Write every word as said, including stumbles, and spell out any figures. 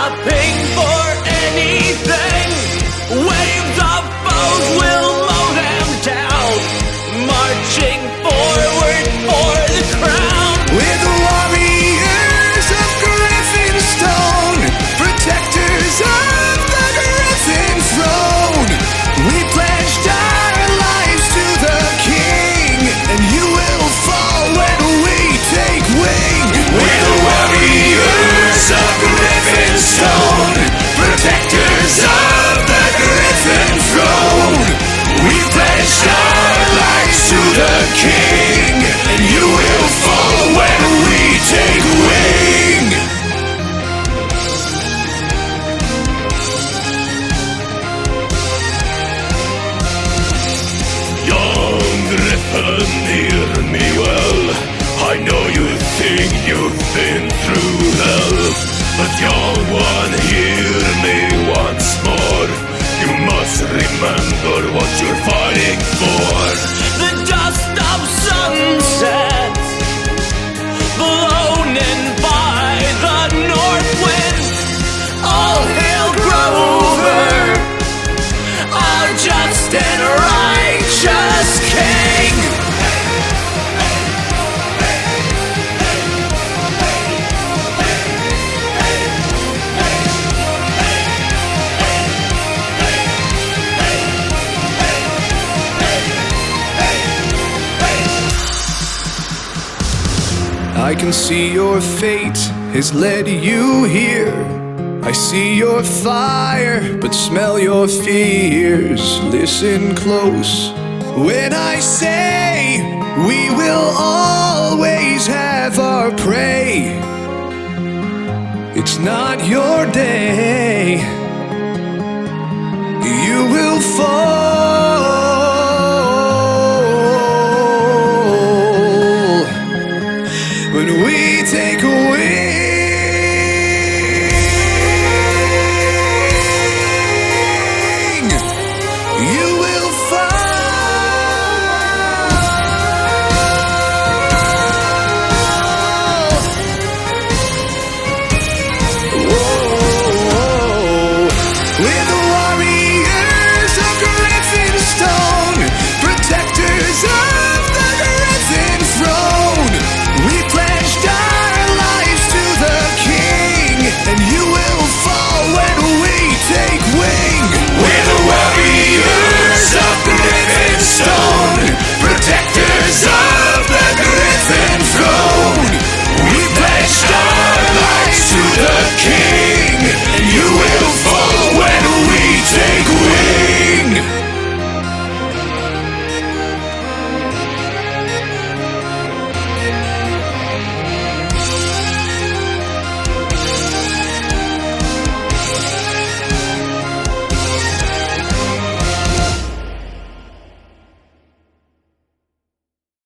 stopping for anything. Waves of foes will mow them down, marching forward for the crown. We're the warriors of Griffinstone, protectors of the Griffin throne. We pledged our lives to the king, and you will fall when we take wing. We're the warriors of Griffinstone, protectors of the Griffin throne. We pledged our lives to the king, and you will fall when we take wing. Young Griffin, hear me well. I know you think you've been through hell, but young one, hear me once more. You must remember what you're fighting for. The dust of sunsets blown in by the north wind. All hail Grover, our just and righteous king. I can see your fate has led you here. I see your fire, but smell your fears. Listen close when I say we will always have our prey. It's not your day. You will fall